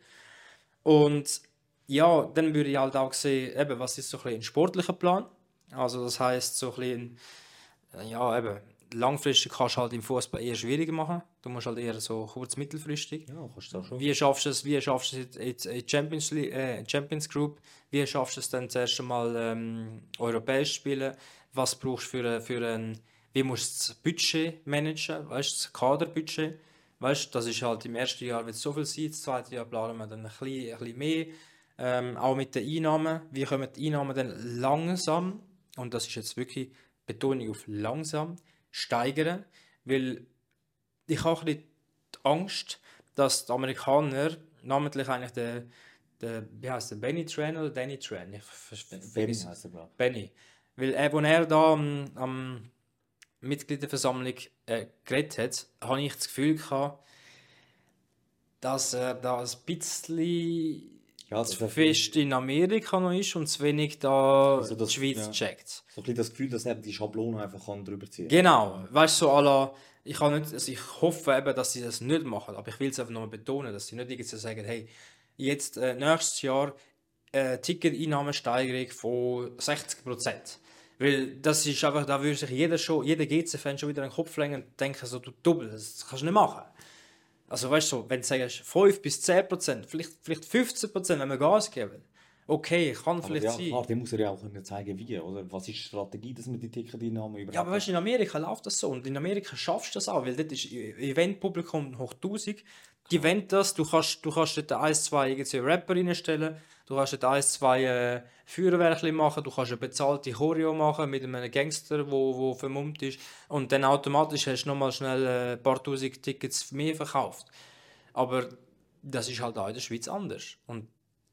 Und ja, dann würde ich halt auch sehen, eben, was ist so ein bisschen ein sportlicher Plan. Also das heißt so ein bisschen, äh, ja eben, langfristig kannst du halt im Fußball eher schwieriger machen. Du musst halt eher so kurz mittelfristig. Ja, kannst du auch schon. Wie schaffst du es, wie schaffst du es jetzt in Champions League, äh, Champions Group? Wie schaffst du es dann zuerst einmal ähm, europäisch zu spielen? Was brauchst du für, ein- für ein, wie musst du das Budget managen? Weißt du, das Kaderbudget? Weißt du, das ist halt im ersten Jahr wird so viel sein, im zweiten Jahr planen wir dann ein bisschen, ein bisschen mehr. Ähm, auch mit den Einnahmen. Wie kommen die Einnahmen dann langsam, und das ist jetzt wirklich Betonung auf langsam, steigern? Weil ich habe ein bisschen die Angst, dass die Amerikaner, namentlich eigentlich der, der wie heißt der, Benny Tran oder Danny Tran? Ich ver- ver- Benny vergiss- heisst er, glaube Benny. Weil er, als er da am, am Mitgliederversammlung äh, geredet hat, habe ich das Gefühl gehabt, dass er da ein bisschen Ja, zu das hat- fest in Amerika noch ist und zu wenig da Also das- die Schweiz ja. checkt. So ein bisschen das Gefühl, dass er die Schablone einfach kann drüber ziehen kann. Genau, weißt du, so à la, ich, kann nicht, also ich hoffe eben, dass sie das nicht machen, aber ich will es einfach nochmal betonen, dass sie nicht irgendwie sagen, hey, jetzt äh, nächstes Jahr äh, Ticketeinnahmensteigerung von sechzig Prozent. Weil das ist einfach, da würde sich jeder schon, jeder G C-Fan schon wieder den Kopf legen und denken, so, du Double, das kannst du nicht machen. Also weißt du, wenn du sagst fünf bis zehn Prozent, vielleicht, vielleicht fünfzehn Prozent, wenn wir Gas geben, okay, kann Aber vielleicht ja, sein. klar, dem muss er ja auch können zeigen, wie, oder? Was ist die Strategie, dass man die Ticketeinnahmen überhaupt... Ja, aber weißt du, in Amerika läuft das so und in Amerika schaffst du das auch, weil dort ist Eventpublikum hoch tausend. Die wollen das, du kannst, du kannst dort ein, zwei irgendwie Rapper reinstellen, du kannst dort ein, zwei äh, Feuerwerke machen, du kannst eine bezahlte Choreo machen mit einem Gangster, wo, wo vermummt ist und dann automatisch hast du nochmal schnell äh, ein paar tausend Tickets mehr verkauft. Aber das ist halt auch in der Schweiz anders und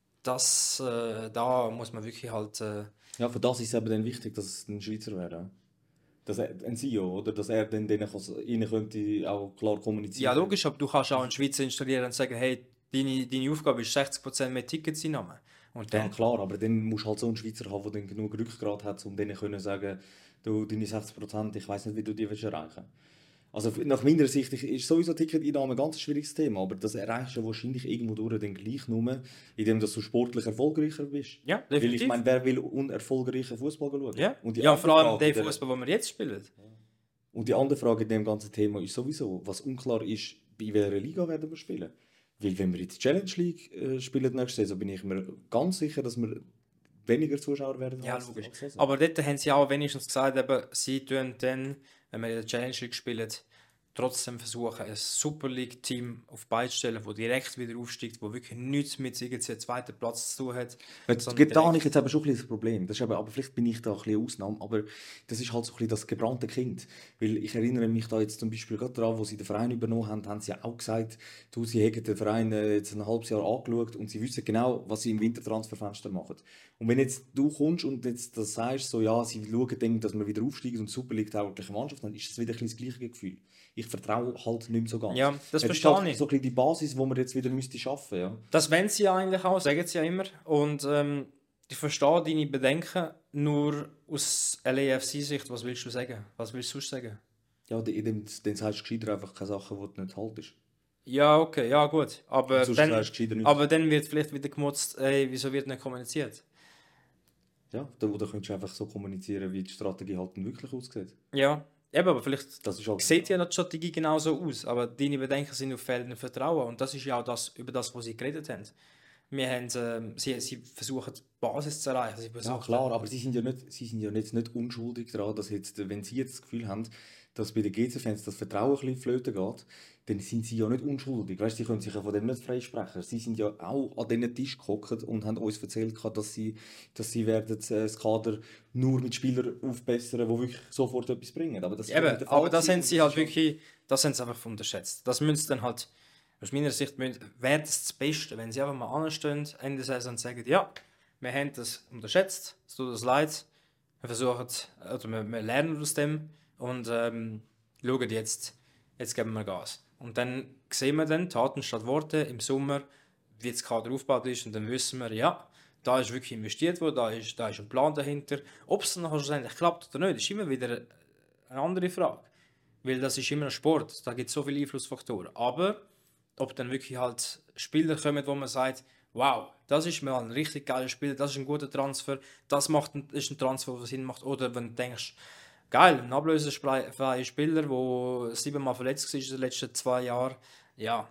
das, äh, da muss man wirklich halt... Äh, Ja, für das ist es eben dann wichtig, dass es ein Schweizer wäre. Dass er, ein C E O, oder? Dass er dann denen, kann- ihnen könnte auch klar kommunizieren. Ja, logisch, aber du kannst auch einen Schweizer installieren und sagen, hey, deine, deine Aufgabe ist sechzig Prozent mehr Ticketseinnahmen. Und Ja, dann, klar, aber dann musst du halt so einen Schweizer haben, der dann genug Rückgrat hat, um denen zu sagen, du, deine sechzig Prozent, ich weiß nicht, wie du die willst erreichen. Also nach meiner Sicht ist sowieso Ticketeinnahme ein ganz schwieriges Thema, aber das erreichst du wahrscheinlich irgendwo durch dann gleich nur, indem dass du sportlich erfolgreicher bist. ja, Weil definitiv. ich meine, wer will unerfolgreichen Fußball schauen? ja, Und die ja andere vor allem Frage der in der- Fußball, den wir jetzt spielen. Und die andere Frage in dem ganzen Thema ist sowieso, was unklar ist, bei welcher Liga werden wir spielen. Weil wenn wir in die Challenge League äh, spielen nächste Saison, bin ich mir ganz sicher, dass wir weniger Zuschauer werden. Ja, als- logisch. als Saison. Aber dort haben sie auch wenigstens gesagt, eben, sie tun dann, wenn wir in der Challenge League spielen, trotzdem versuchen, ein Super League-Team auf die Beine zu stellen, das direkt wieder aufsteigt, das wirklich nichts mit irgendeinem zweiten Platz zu tun hat. Jetzt, sondern da habe direkt- ich jetzt eben schon ein bisschen das Problem. Das ist eben, aber vielleicht bin ich da ein bisschen Ausnahme, aber das ist halt so ein bisschen das gebrannte Kind. Weil ich erinnere mich da jetzt zum Beispiel gerade daran, wo sie den Verein übernommen haben, haben sie ja auch gesagt, du, sie hätten den Verein äh, jetzt ein halbes Jahr angeschaut und sie wissen genau, was sie im Wintertransferfenster machen. Und wenn jetzt du kommst und jetzt das sagst, so ja, sie schauen dann, dass wir wieder aufsteigen und Super League taugliche Mannschaft, dann ist das wieder ein bisschen das gleiche Gefühl. Ich vertraue halt nicht mehr so ganz. Ja, das Es ist verstehe halt ich. so ein bisschen die Basis, die wir jetzt wieder müsste schaffen, ja. Das wollen sie ja eigentlich auch, sagen sie ja immer. Und ähm, ich verstehe deine Bedenken, nur aus L A F C-Sicht, was willst du sagen? Was willst du sonst sagen? Ja, in dem, dann sagst du gescheiter einfach keine Sachen, die du nicht haltest. Ja, okay, ja gut. Aber Sonst dann, sagst du gescheiter nichts. aber dann wird vielleicht wieder gemutzt, ey, wieso wird nicht kommuniziert? Ja, da, da könntest du einfach so kommunizieren, wie die Strategie halt dann wirklich aussieht. Ja, eben, aber vielleicht Das ist halt sieht ja die Strategie genauso aus, aber deine Bedenken sind auf fehlendes Vertrauen und das ist ja auch das, über das, was sie geredet haben. Wir haben ähm, sie, sie versuchen, die Basis zu erreichen. Sie Ja, versuchen, klar, aber sie sind ja nicht, sie sind ja jetzt nicht unschuldig daran, dass jetzt, wenn sie jetzt das Gefühl haben, dass bei den G C-Fans das Vertrauen ein bisschen flöten geht, dann sind sie ja nicht unschuldig. Weißt, sie können sich ja von dem nicht freisprechen. Sie sind ja auch an diesen Tisch gehockt und haben uns erzählt, dass sie, dass sie werden äh, das Kader nur mit Spielern aufbessern, die wirklich sofort etwas bringen. Aber das, ist doch Eben, nicht der Fall aber das gewesen. haben sie Das halt ist wirklich, das haben sie einfach unterschätzt. Das müssen sie dann halt, aus meiner Sicht, wäre das das Beste, wenn sie einfach mal anstehen, Ende der Saison und sagen, ja, wir haben das unterschätzt, es tut uns leid, wir versuchen, oder wir, wir lernen aus dem und ähm, schauen jetzt, jetzt geben wir Gas. Und dann sehen wir dann, Taten statt Worte, im Sommer, wie das Kader aufgebaut ist und dann wissen wir, ja, da ist wirklich investiert worden, da ist, da ist ein Plan dahinter. Ob es dann schlussendlich klappt oder nicht, ist immer wieder eine andere Frage. Weil das ist immer ein Sport, da gibt es so viele Einflussfaktoren. Aber ob dann wirklich halt Spieler kommen, wo man sagt, wow, das ist mal ein richtig geiler Spieler, das ist ein guter Transfer, das macht ein, ist ein Transfer, der Sinn macht. Oder wenn du denkst, geil, ein ablösefreier Spieler, der siebenmal verletzt war in den letzten zwei Jahren, ja.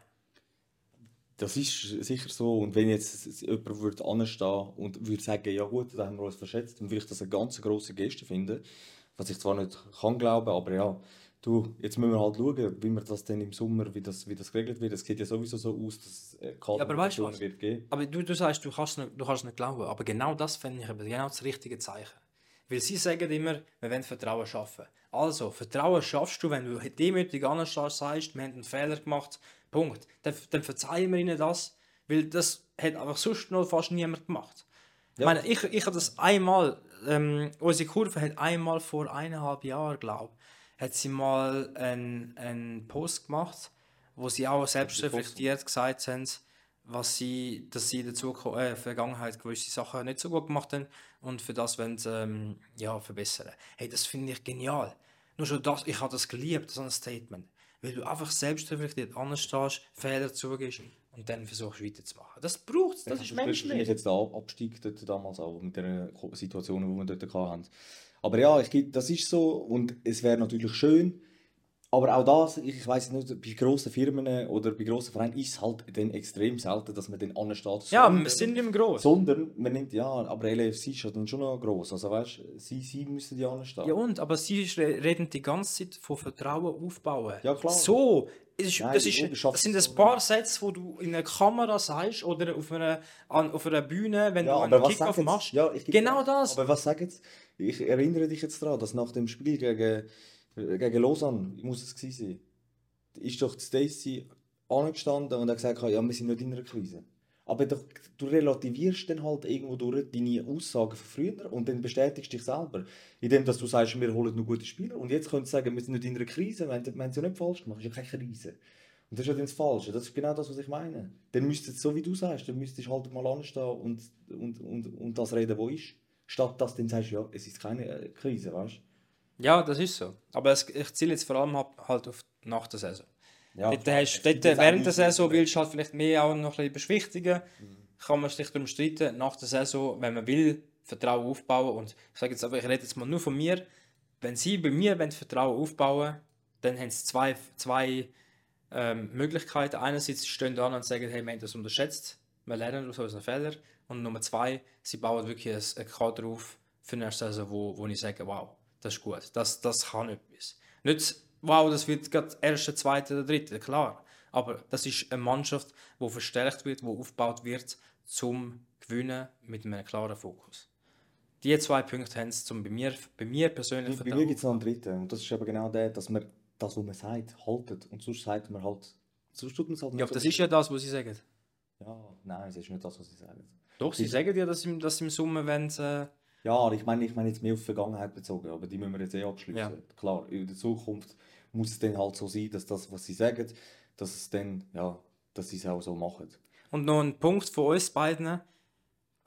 Das ist sicher so. Und wenn jetzt jemand würde anstehen und würde sagen, ja gut, da haben wir uns verschätzt, dann würde ich das eine ganz grosse Geste finden. Was ich zwar nicht kann glauben, aber ja, du, jetzt müssen wir halt schauen, wie wir das dann im Sommer, wie das, wie das geregelt wird. Es sieht ja sowieso so aus, dass es Ja, aber weißt du Kaderrotationen was? wird geben. Aber du, du sagst, du kannst nicht, du kannst nicht glauben. Aber genau das finde ich aber genau das richtige Zeichen. Weil sie sagen immer, wir wollen Vertrauen schaffen. Also, Vertrauen schaffst du, wenn du demütig anstehst, sagst, wir haben einen Fehler gemacht, Punkt. Dann, dann verzeihen wir ihnen das, weil das hat einfach sonst noch fast niemand gemacht. Ich Ja. meine, ich, ich habe das einmal, ähm, unsere Kurve hat einmal vor eineinhalb Jahren, glaube ich, hat sie mal einen, einen Post gemacht, wo sie auch selbst reflektiert gesagt haben, was sie, dass sie in der Zukunft, äh, Vergangenheit gewisse Sachen nicht so gut gemacht haben und für das wollen sie, ähm, ja, verbessern. Hey, das finde ich genial. Nur schon das, ich habe das geliebt, so ein Statement. Weil du einfach selbst reflektiert anstehst, Fehler zugibst und dann versuchst weiterzumachen. Das braucht es, das ist wahrscheinlich menschlich. jetzt der Ab- Abstieg dort damals auch mit den Situationen, die wir dort hatten. Aber ja, ich, geb- das ist so und es wäre natürlich schön, aber auch das, ich weiß nicht, bei grossen Firmen oder bei grossen Vereinen ist es halt dann extrem selten, dass man den ansteht. Ja, sondern- wir sind nicht mehr gross. Sondern man nimmt, ja, aber L A F C ist ja dann schon noch gross. Also weißt du, sie, sie müssen die anstehen. Ja und, aber sie re- reden die ganze Zeit von Vertrauen aufbauen. Ja, klar. So, es ist, Nein, das, du ist, schaffst das sind es ein so paar Sätze, die du in einer Kamera sagst oder auf einer, an, auf einer Bühne, wenn Ja, du aber einen was Kickoff sagen machst. sie? Ja, ich geb Genau recht. das. Aber was sagen sie? Ich erinnere dich jetzt daran, dass nach dem Spiel gegen, gegen Lausanne, muss es gewesen sein, ist doch Stacey angestanden und hat gesagt, ja, wir sind nicht in einer Krise. Aber doch, du relativierst dann halt irgendwo durch deine Aussagen von früher und dann bestätigst dich selber. Indem dass du sagst, wir holen nur gute Spieler. Und jetzt könntest du sagen, wir sind nicht in einer Krise, wenn, wenn sie ja nicht falsch gemacht, ist ja keine Krise. Und das ist ja dann das Falsche. Das ist genau das, was ich meine. Dann müsstest du, so wie du sagst, dann müsstest du halt mal anstehen und, und, und, und das reden, was ist. Statt dass du dann sagst, ja, es ist keine äh, Krise, weißt du? Ja, das ist so. Aber es, ich ziele jetzt vor allem ab, halt auf nach der Saison. Ja, Dort klar, hast, es dort, gibt jetzt auch während der nichts Saison mehr. willst du halt vielleicht mehr auch noch ein bisschen beschwichtigen. Kann man sich darum streiten. Nach der Saison, wenn man will, Vertrauen aufbauen. Und ich sage jetzt einfach, ich rede jetzt mal nur von mir. Wenn sie bei mir wollen, Vertrauen aufbauen, dann haben sie zwei, zwei ähm, Möglichkeiten. Einerseits sie stehen da und sagen, hey, wir haben das unterschätzt, wir lernen aus unseren Fehlern. Und Nummer zwei, sie bauen wirklich ein, ein Kader auf für die nächste Saison, wo, wo ich sage, wow, das ist gut, das, das kann etwas. Nicht, wow, das wird gerade erste, zweite oder dritte, klar. Aber das ist eine Mannschaft, die verstärkt wird, die aufgebaut wird, zum Gewinnen mit einem klaren Fokus. Die zwei Punkte haben es, um bei mir, bei mir persönlich Bei mir gibt es noch einen dritten. Und das ist aber genau der, dass man das, was man sagt, haltet. Und sonst sagt man halt, sonst tut man es halt nicht. Ja, aber das ist ja das, was sie sagen. Ja, nein, es ist nicht das, was sie sagen. Doch, sie Ich- sagen ja, dass sie, dass sie im Sommer wollen, äh, Ja, ich meine, ich meine jetzt mehr auf die Vergangenheit bezogen, aber die müssen wir jetzt eh abschließen. Ja. Klar, in der Zukunft muss es dann halt so sein, dass das, was sie sagen, dass es dann, ja, dass sie es auch so machen. Und noch ein Punkt von uns beiden.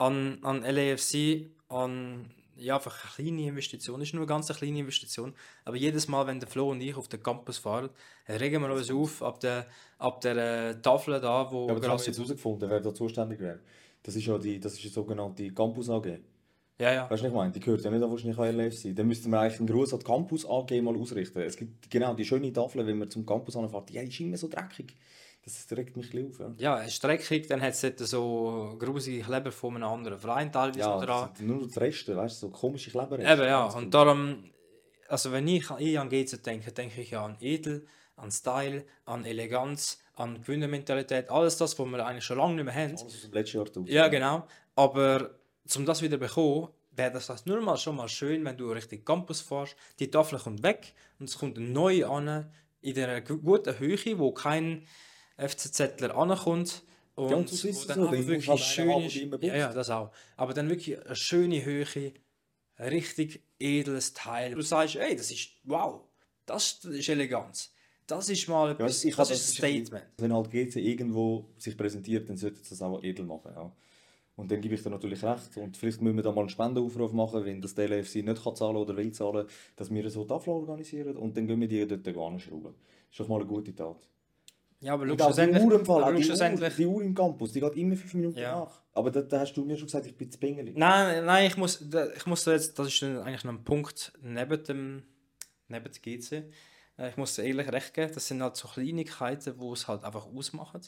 an, an L A F C, an ja, einfach eine kleine Investition, ist nur eine ganz eine kleine Investition, aber jedes Mal, wenn der Flo und ich auf den Campus fahren, regen wir uns auf, ab der, ab der äh, Tafel da, wo Ja, aber das haben wir gerade... jetzt herausgefunden, wer da zuständig wäre. Das ist ja die, das ist die sogenannte Campus A G. Ja, ja. Weißt du, was ich meine? Die gehört ja nicht wahrscheinlich an L F C. Dann müssten wir eigentlich einen Gruß an die Campus A G mal ausrichten. Es gibt genau die schöne Tafel, wenn man zum Campus anfährt. Ja, die ist immer so dreckig. Das regt mich ein bisschen auf. Ja, Ja, es ist dreckig, dann hat es dort so grusige Kleber von einem anderen Verein teilweise ja noch dran. das sind nur noch die Reste, weißt du, so komische Kleber. Eben, ja, und darum, also wenn ich eh an G Z denke, denke ich ja an Edel, an Style, an Eleganz, an Gewinnermentalität, alles das, was wir eigentlich schon lange nicht mehr haben. Alles aus dem letzten Jahr draus. Ja, genau. Aber um das wieder zu bekommen, wäre das heißt, nur mal schon mal schön, wenn du Richtung Campus fährst, die Tafel kommt weg und es kommt eine neue an, in einer gu- guten Höhe, wo kein F C Zler ankommt. Und Ja, und das ist wo es so, dann einfach musst wirklich du halt einen schön haben, der ist. dich immer Ja, ja, putzt. das auch. Aber dann wirklich eine schöne Höhe, ein richtig edles Teil. Du sagst, ey, das ist, wow, das ist Eleganz. Das ist mal Ja, etwas, ich das habe ist ein das ein bisschen- Statement. Wenn halt G C irgendwo sich präsentiert, dann sollte es das auch edel machen. Ja. Und dann gebe ich dir natürlich recht. Und vielleicht müssen wir da mal einen Spendenaufruf machen, wenn das der L A F C nicht kann zahlen oder will zahlen, dass wir so Tafeln organisieren und dann gehen wir die dort anschrauben. Das ist doch mal eine gute Tat. Ja, aber Und schau, auch die schlussendlich, Uhr im Fall, aber auch die, schau, Uhr, schlussendlich, die Uhr im Campus, die geht immer fünf Minuten Ja. nach. Aber da, da hast du mir schon gesagt, ich bin zu pingelig. Nein, nein, ich muss, da- ich muss da jetzt, das ist dann eigentlich noch ein Punkt neben dem, neben dem G C. Äh, Ich muss dir ehrlich recht geben, das sind halt so Kleinigkeiten, die es halt einfach ausmachen.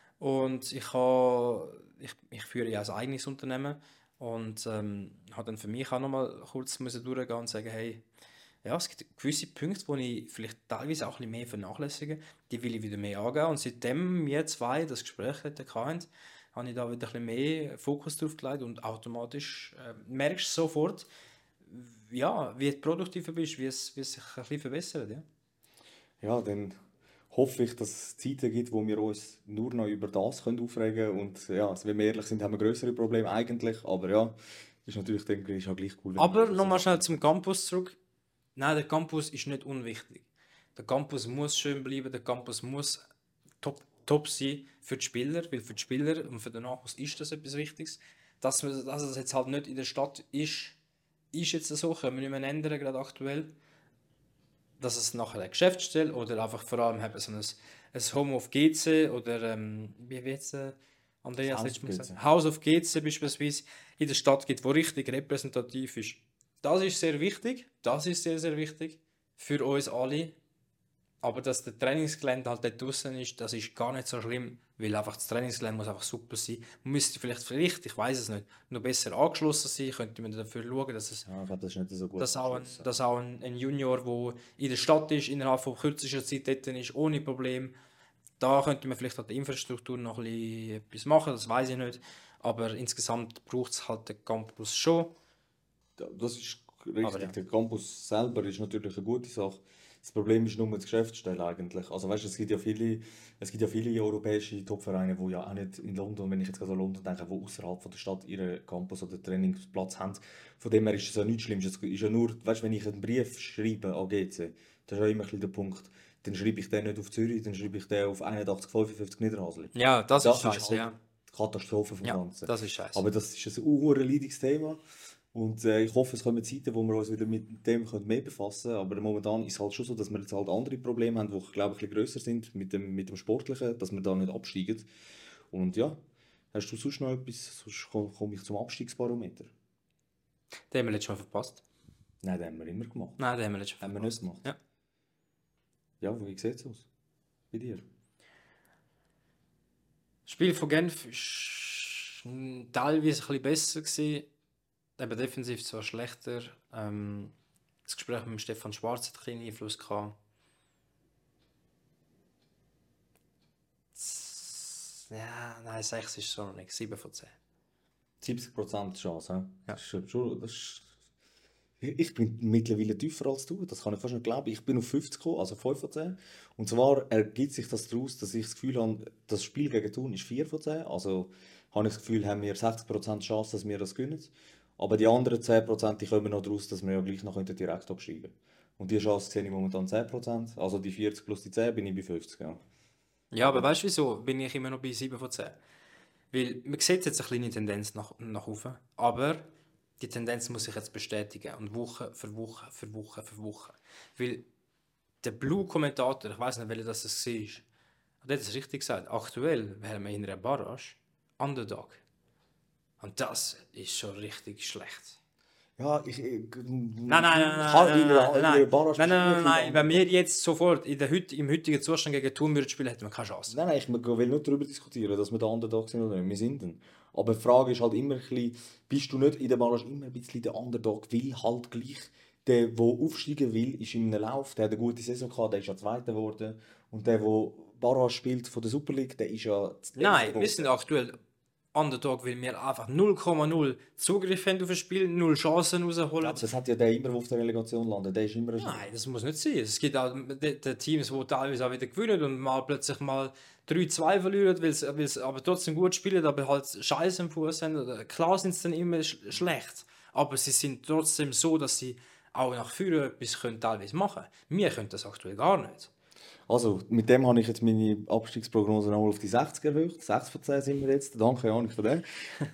Und ich habe, ich, ich führe ja ein eigenes Unternehmen und ähm, habe dann für mich auch nochmal kurz müssen durchgehen und sagen, hey, ja, es gibt gewisse Punkte, die ich vielleicht teilweise auch ein bisschen mehr vernachlässige, die will ich wieder mehr angehen. Und seitdem wir zwei das Gespräch hatten, habe ich da wieder ein bisschen mehr Fokus drauf gelegt und automatisch äh, merkst du sofort, ja, wie du produktiver bist, wie es, wie es sich ein bisschen verbessert. Ja. Ja, dann hoffe ich, dass es Zeiten gibt, wo wir uns nur noch über das können aufregen können. Und ja, also wenn wir ehrlich sind, haben wir größere Probleme eigentlich. Aber ja, ist natürlich, denke ich, ist auch gleich cool. wenn Aber wir das nochmal so- schnell zum Campus zurück. Nein, der Campus ist nicht unwichtig. Der Campus muss schön bleiben, der Campus muss top, top sein für die Spieler, weil für die Spieler und für den Nachwuchs ist das etwas Wichtiges. Dass, wir, dass es jetzt halt nicht in der Stadt ist, ist jetzt so, können wir nicht mehr ändern, gerade aktuell. Dass es nachher eine Geschäftsstelle oder einfach vor allem eben so ein, ein Home of G C oder ähm, wie wird es äh, Andreas House letztes Mal of gesagt? G C. House of G C beispielsweise in der Stadt gibt, wo richtig repräsentativ ist. Das ist sehr wichtig, das ist sehr, sehr wichtig für uns alle. Aber dass der Trainingsgelände halt dort draußen ist, das ist gar nicht so schlimm, weil einfach das Trainingsgelände muss einfach super sein. Man müsste vielleicht, vielleicht, ich weiß es nicht, noch besser angeschlossen sein, könnte man dafür schauen, dass es Ja, ich glaube, das ist nicht so gut. dass auch, ein, abgeschlossen. dass auch ein, ein Junior, der in der Stadt ist, innerhalb von kürzester Zeit dort ist, ohne Problem. Da könnte man vielleicht an der Infrastruktur noch ein bisschen etwas machen, das weiß ich nicht. Aber insgesamt braucht es halt den Campus schon. Ja, das ist richtig. Aber ja. Der Campus selber ist natürlich eine gute Sache. Das Problem ist nur die Geschäftsstelle eigentlich. Also weißt, es gibt ja viele, es gibt ja viele europäische Topvereine, die ja auch nicht in London, wenn ich jetzt gerade an London denke, die außerhalb von der Stadt ihren Campus oder Trainingsplatz haben. Von dem her ist es ja nichts Schlimmes. Es ist ja nur, weißt, wenn ich einen Brief schreibe an G C, das ist ja immer ein bisschen der Punkt. Dann schreibe ich den nicht auf Zürich, dann schreibe ich den auf einundachtzig fünfundfünfzig Niederhasli. Ja, das, Das ist scheiße, halt ja. die Katastrophe vom Ja, Ganzen. das ist scheiße. Aber das ist ein urleidiges Thema. Und äh, ich hoffe, es kommen Zeiten, wo wir uns wieder mit dem können mehr befassen können. Aber momentan ist es halt schon so, dass wir jetzt halt andere Probleme haben, die, ich glaube, ein bisschen grösser sind mit dem, mit dem Sportlichen, dass wir da nicht absteigen. Und ja, hast du sonst noch etwas? Sonst komme komm ich zum Abstiegsbarometer. Den haben wir letztes Mal verpasst. Nein, den haben wir immer gemacht. Nein, den haben wir letztes Mal Haben wir verpasst. nicht gemacht? Ja. Ja, wie sieht es aus? Bei dir? Das Spiel von Genf war mm, teilweise ein bisschen besser gewesen. Eben defensiv zwar schlechter. Ähm, das Gespräch mit dem Stefan Schwarz hat einen kleinen Einfluss gehabt. Z- Ja, nein, sechs ist es so noch nicht. sieben von zehn. siebzig Prozent Chance, hä? Ja. Das ist schon, schon- das ist, ich ich bin mittlerweile tiefer als du, das kann ich fast nicht glauben. Ich bin auf fünfzig gekommen, also fünf von zehn. Und zwar ergibt sich das daraus, dass ich das Gefühl habe, das Spiel gegen Thun ist vier von zehn. Also habe ich das Gefühl, haben wir sechzig Prozent Chance, dass wir das gewinnen. Aber die anderen zehn Prozent die kommen noch daraus, dass wir ja gleich noch direkt absteigen könnten. Und die Chance sehe ich momentan zehn Prozent. Also die vierzig plus die zehn bin ich bei fünfzig. Ja. Ja, aber weißt du wieso bin ich immer noch bei sieben von zehn? Weil man sieht jetzt eine kleine Tendenz nach, nach oben, aber die Tendenz muss sich jetzt bestätigen und Woche für Woche für Woche für Woche. Weil der Blue-Kommentator, ich weiß nicht, welcher das war, der hat es richtig gesagt. Aktuell wären wir in einer Barrage Underdog. Und das ist schon richtig schlecht. Ja, ich... ich Nein, nein, nein, nein, nein, nein, nein, nein, nein, wenn wir jetzt sofort in der heut, im heutigen Zustand gegen Thun würden spielen, hätten wir keine Chance. Nein, nein, ich will nicht darüber diskutieren, dass wir der Underdog sind oder nicht. Wir sind dann. Aber die Frage ist halt immer ein bisschen, bist du nicht in der Barrage immer ein bisschen der Underdog, weil halt gleich der, der aufsteigen will, ist in einem Lauf, der hat eine gute Saison gehabt, der ist ja Zweiter geworden. Und der, der Barrage spielt von der Super League, der ist ja... Nein, wir sind aktuell Underdog, weil wir einfach null Komma null Zugriff haben auf das Spiel, null Chancen rausholen. Ja, das hat ja der immer, der auf der Relegation landet. Der ist immer ein Nein, das muss nicht sein. Es gibt auch die, die Teams, die teilweise auch wieder gewinnen und mal plötzlich mal drei zwei verlieren, weil sie aber trotzdem gut spielen, aber halt Scheiße im Fuß haben. Klar sind sie dann immer sch- schlecht, aber sie sind trotzdem so, dass sie auch nach vorne etwas können teilweise machen können. Wir können das aktuell gar nicht. Also, mit dem habe ich jetzt meine Abstiegsprognose noch auf die sechzig erhöht. sechs von zehn sind wir jetzt. Danke, Janik, für den.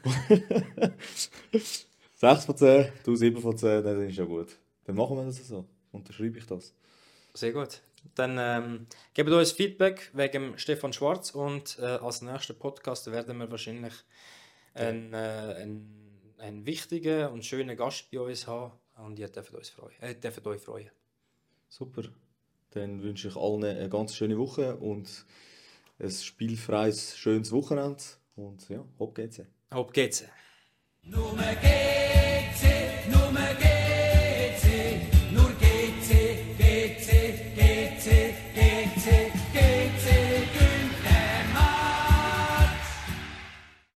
sechs von zehn, du sieben von zehn, das ist ja gut. Dann machen wir das so. Unterschreibe ich das. Sehr gut. Dann ähm, gebt uns Feedback wegen Stefan Schwarz und äh, als nächsten Podcast werden wir wahrscheinlich einen, äh, einen, einen wichtigen und schönen Gast bei uns haben und ihr dürft uns freuen. Äh, dürft euch freuen. Super. Dann wünsche ich allen eine ganz schöne Woche und ein spielfreies, schönes Wochenende. Und ja, hopp geht's. Hopp geht's. Nur mehr